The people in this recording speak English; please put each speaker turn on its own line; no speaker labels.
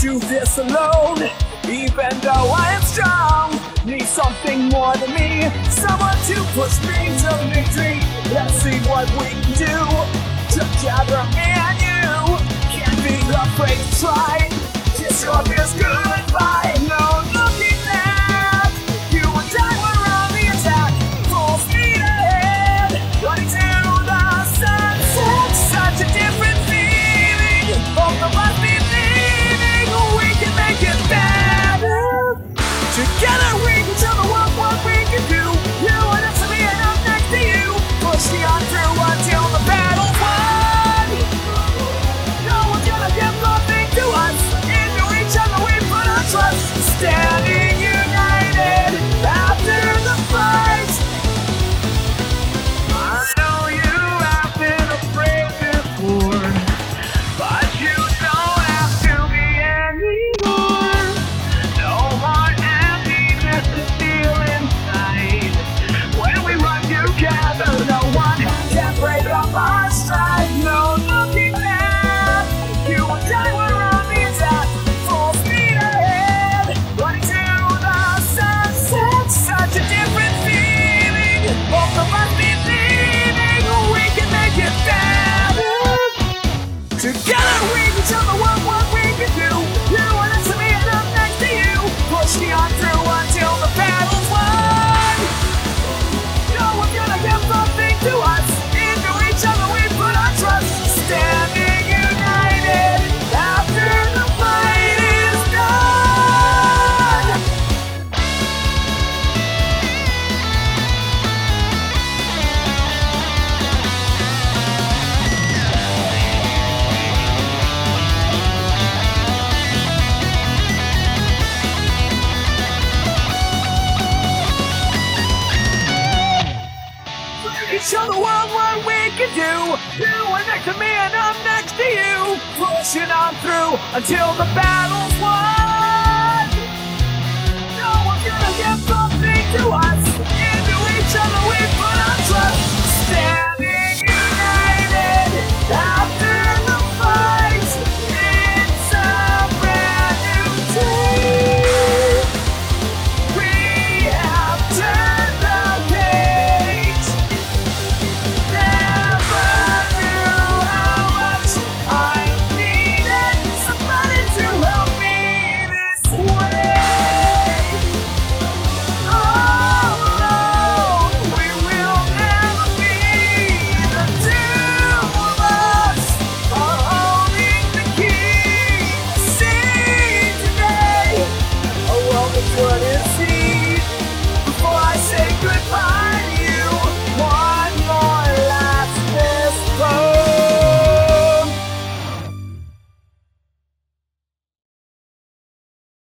do this alone. Even though I am strong, need something more than me. Someone to push me to victory. Let's see what we can do together, me and you. Can't be afraid to try. Kiss your fears goodbye. No looking back. You and I were on the attack. Full speed ahead, running to the sunset. Such a different feeling. Both of us believing we can make it better. Together we can tell the world what we can do. You and us to me and I'm next to you. Push me on through until the battle's won. No one's gonna give nothing to us. Into each other we put our trust. Standing united after the fight. I know you have been afraid before, but you don't have to be anymore. No more emptiness to feel inside. When we run together, no one can break up our stride. No looking back. You and I were on the attack. Full speed ahead, running to the sunset. Such a different feeling. Both of us believing we can make it better. Together we can tell the world what we can do. You and us to me and I'm next to you. Push me on through until the battle's won. No one's gonna give nothing to us. Into each other we put our trust. Standing united after the fight is done. Show the world what we can do. You are next to me and I'm next to you. Pushing on through until the battle's won.